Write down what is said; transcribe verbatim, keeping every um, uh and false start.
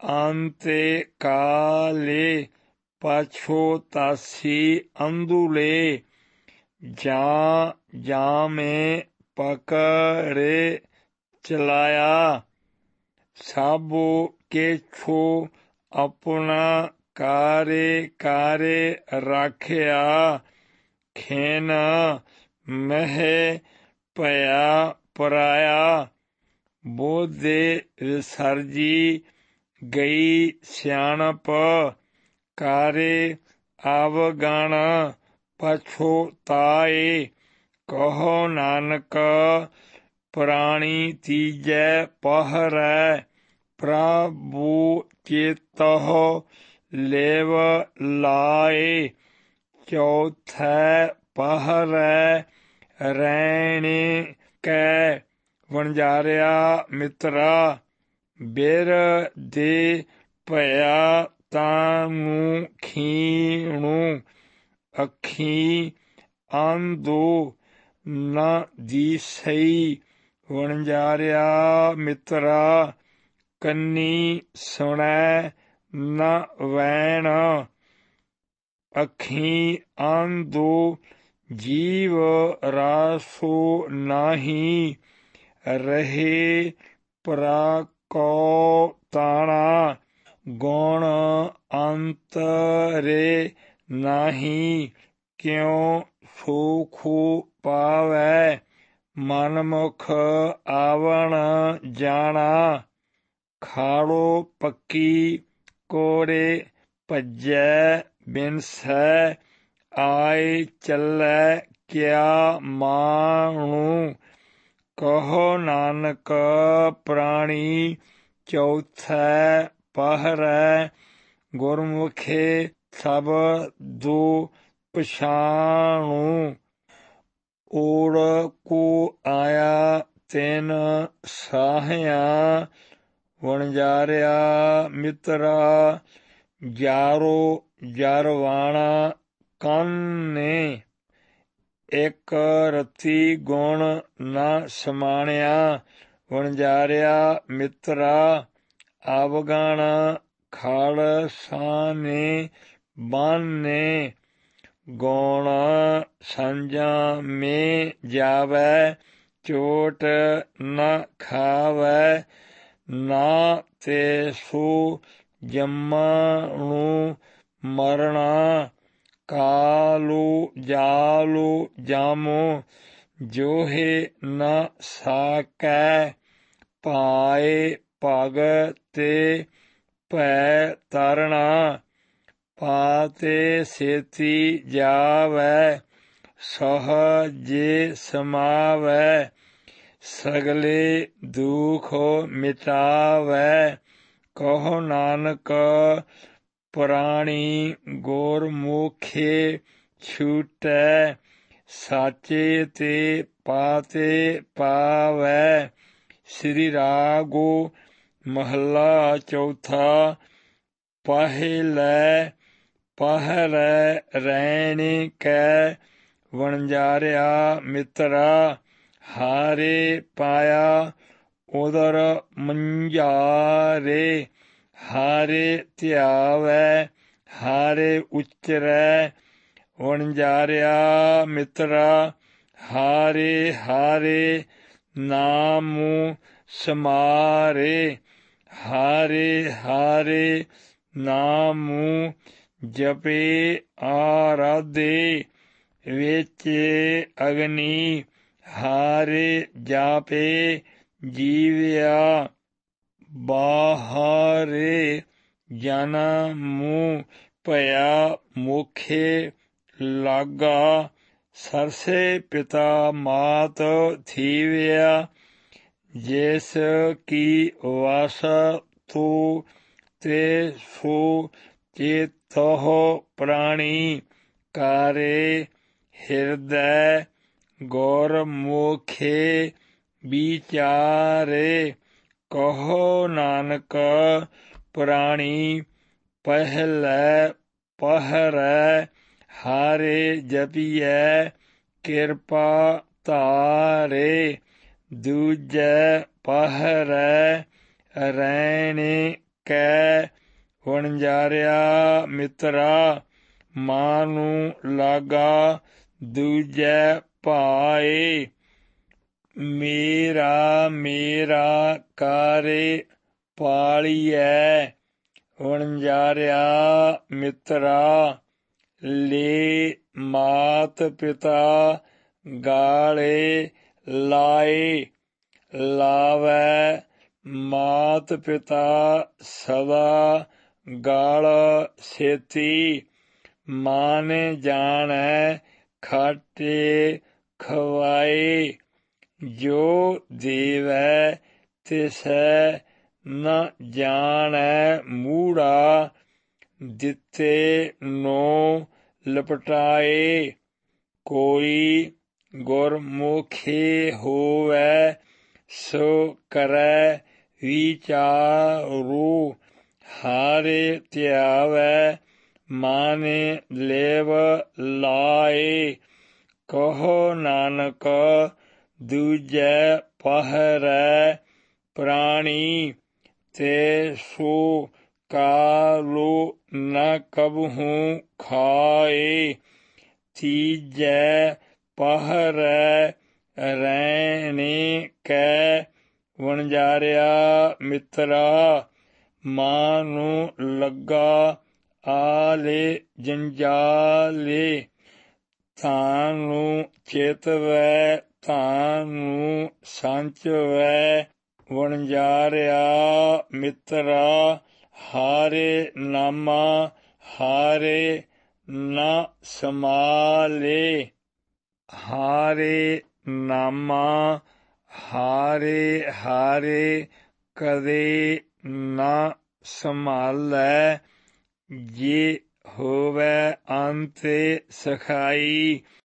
ਅੰਤੇ ਕਾਲੇ ਪਛੋਤਾਸੀ ਅੰਦੁਲੇ ਜਾਂ ਜਾਮੇ ਪਕੜੇ ਚਲਾਇਆ। ਸਾਬੋ ਕੇਛੋ ਆਪਣਾ ਕਾਰੇ ਕਾਰੇ ਰਾਖਿਆ। ਖੇਨ ਮਹਿ ਭਇਆ ਪਰਾਇਆ। ਬੋਧੇ ਵਿਸਰਜੀ ਗਈ ਸਿਆਣਪ। ਕਾਰੇ ਆਵਗਣ ਪਛੋਤਾਏ। ਕਹੋ ਨਾਨਕ ਪ੍ਰਾਣੀ ਤੀਜੈ ਪਹਰੈ। ਪ੍ਰਭੂ ਚੇਤਹੁ ਲੇਵ ਲਾਏ। ਚੌਥੈ ਪਹਰੈ ਰੈਣੇ ਕੈ। ਵਣਜਾਰਿਆ ਮਿਤਰਾ ਬਿਰ ਦੇ ਭਇਆ ਤਾਨੂੰ ਖੀਣੂ। ਅੱਖੀ ਅੰਧੋ ਨ ਦੀਸਈ। ਵਣਜਾਰਿਆ ਮਿਤਰਾ ਕੰਨੀ ਸੁਣੈ ਨ ਵੈਣ। ਅੱਖੀ ਅੰਧੋ ਜੀਵ ਰਾਸੋ ਨਾਹੀ। ਰਹੇ ਪ੍ਰਕੋ ਤਾਣਾ ਗੁਣ ਅੰਤਰੇ ਨਾਹੀ। ਕਿਉ ਸੋਖੁ ਪਾਵੈ ਮਨਮੁਖ ਆਵਣ ਜਾਣਾ। ਖਾੜੋ ਪੱਕੀ ਕੋੜੇ ਭੱਜੈ ਬਿਨਸੈ। ਆਏ ਚੱਲੈ ਕਿਆ ਮਾਣੂ। ਕਹੋ ਨਾਨਕ ਪ੍ਰਾਣੀ ਚੌਥੈ ਪਹਰੈ। ਗੁਰਮੁਖੇ ਸਬਦੁ ਪਛਾਣੂ। ਓੜਕੁ ਆਇਆ ਤਿਨ ਸਾਹਿਆ। ਵਣਜਾਰਿਆ ਮਿਤਰਾ ਜਾਰੋ ਜਰਵਾਣਾ ਕਾਨੇ। ਇਕ ਰਤੀ ਗੁਣ ਨ ਸਮਾਣਿਆ। ਵਣਜਾਰਿਆ ਮਿਤਰਾ ਆਵਗਣ ਖਾਲਸਾਨੇ ਬਾਨੇ। ਗੁਣ ਸੰਜਮੇ ਜਾਵੈ ਚੋਟ ਨ ਖਾਵੈ। ਨਾ ਤੇ ਸੋ ਜੰਮਣੁ ਮਰਣਾ। ਕਾਲੁ ਜਾਲੁ ਜਾਮੁ ਜੋਹੇ ਨ ਸਾਕੈ। ਪਾਏ ਭਗਤਿ ਭੈ ਤਰਣਾ। ਪਾਤੇ ਸੇਤੀ ਜਾਵੈ ਸਹਜੇ ਸਮਾਵੈ। ਸਗਲੇ ਦੁਖ ਮਿਟਾਵੈ। ਕਹੋ ਨਾਨਕ ਪ੍ਰਾਣੀ ਗੁਰਮੁਖੇ ਛੂਟੈ। ਸਾਚੇ ਤੇ ਪਾਤੇ ਪਾਵੈ। ਸ੍ਰੀ ਰਾਗੁ ਮਹੱਲਾ ਚੌਥਾ। ਪਹਿਲੈ ਪਹਰੈ ਰੈਣੇ ਕੈ। ਵਣਜਾਰਿਆ ਮਿਤਰਾ ਹਾਰੇ ਪਾਇਆ ਉਦਰ ਮੰਝਾਰੇ। ਹਾਰੇ ਧਿਆਵੈ ਹਾਰੇ ਉਚਰੈ। ਵਣਜਾਰਿਆ ਮਿਤਰਾ ਹਾਰੇ ਹਾਰੇ ਨਾਮੁ ਸਮਾਰੇ। ਹਾਰੇ ਹਾਰੇ ਨਾਮੁ ਜਪੇ ਆਰਾਧੇ। ਵੇਚੇ ਅਗਨੀ ਹਾਰੇ ਜਾਪੇ ਜੀਵਿਆ। ਬਾਹਰੇ ਜਨਮੁ ਭਇਆ ਮੋਖੇ ਲਾਗਾ। ਸਰਸੇ ਪਿਤਾ ਮਾਤ ਥੀਵਿਆ। ਜਿਸ ਕੀ ਵਸਤੁ ਤੇ ਸੋ ਚੇਤਹੁ ਪ੍ਰਾਣੀ। ਕਾਰੇ ਹਿਰਦੈ ਗੁਰਮੁਖੇ ਵਿਚਾਰੇ। ਕਹੋ ਨਾਨਕ ਪ੍ਰਾਣੀ ਪਹਿਲੈ ਪਹਰੈ। ਹਾਰੇ ਜਪੀਐ ਕਿਰਪਾ ਧਾਰੇ। ਦੂਜੈ ਪਹਰੈ ਰੈਣੇ ਕੈ ਵਣਜਾਰਿਆ ਮਿੱਤਰਾ, ਮਾਂ ਨੂੰ ਲਾਗਾ ਦੂਜੈ ਭਾਏ। ਮੇਰਾ ਮੇਰਾ ਕਾਰੇ ਪਾਲੀਐ ਵਣਜਾਰਿਆ ਮਿੱਤਰਾ, ਲੈ ਮਾਤ ਪਿਤਾ ਗਾਲੇ ਲਾਏ। ਲਾਵੈ ਮਾਤ ਪਿਤਾ ਸਦਾ ਗਾਲ ਛੇਤੀ, ਮਾਨ ਜਾਣੈ ਖਾਟੇ ਖਵਾਏ। ਜੋ ਦੇਵੈ ਤਿਸੈ ਨ ਜਾਣੈ ਮੂੜਾ, ਦਿੱਤੇ ਨੋ ਲਪਟਾਏ। ਕੋਈ ਗੁਰਮੁਖੀ ਹੋਵੈ ਸੋ ਕਰੈ ਵਿਚਾਰੂ, ਹਾਰੇ ਧਿਆਵੈ ਮਾਨਿ ਲੇਵ ਲਾਏ। ਕਹੋ ਨਾਨਕ ਦੂਜੈ ਪਹਿਰੈ ਪ੍ਰਾਣੀ, ਤੇ ਸੋ ਕਾਲੁ ਨ ਕਬਹੂ ਖਾਏ। ਤੀਜੈ ਪਹਿਰੈ ਰੈਣੇ ਕੈ ਵਣਜਾਰਿਆ ਮਿੱਤਰਾ, ਮਾਂ ਨੂੰ ਲੱਗਾ ਆਲੇ ਜੰਜਾਲੇ। ਤਾਨੂੰ ਚੇਤਵੈ ਤਾਨੂੰ ਸੰਚਵੈ ਵਣਜਾਰਿਆ ਮਿੱਤਰਾ, ਹਾਰੇ ਨਾਮਾ ਹਾਰੇ ਨ ਸਮਾਲੇ। ਹਾਰੇ ਨਾਮਾ ਹਾਰੇ ਹਾਰੇ ਕਦੇ ਨ ਸੰਭਾਲੈ, ਜੇ ਹੋਵੈ ਅੰਤੇ ਸਖਾਈ।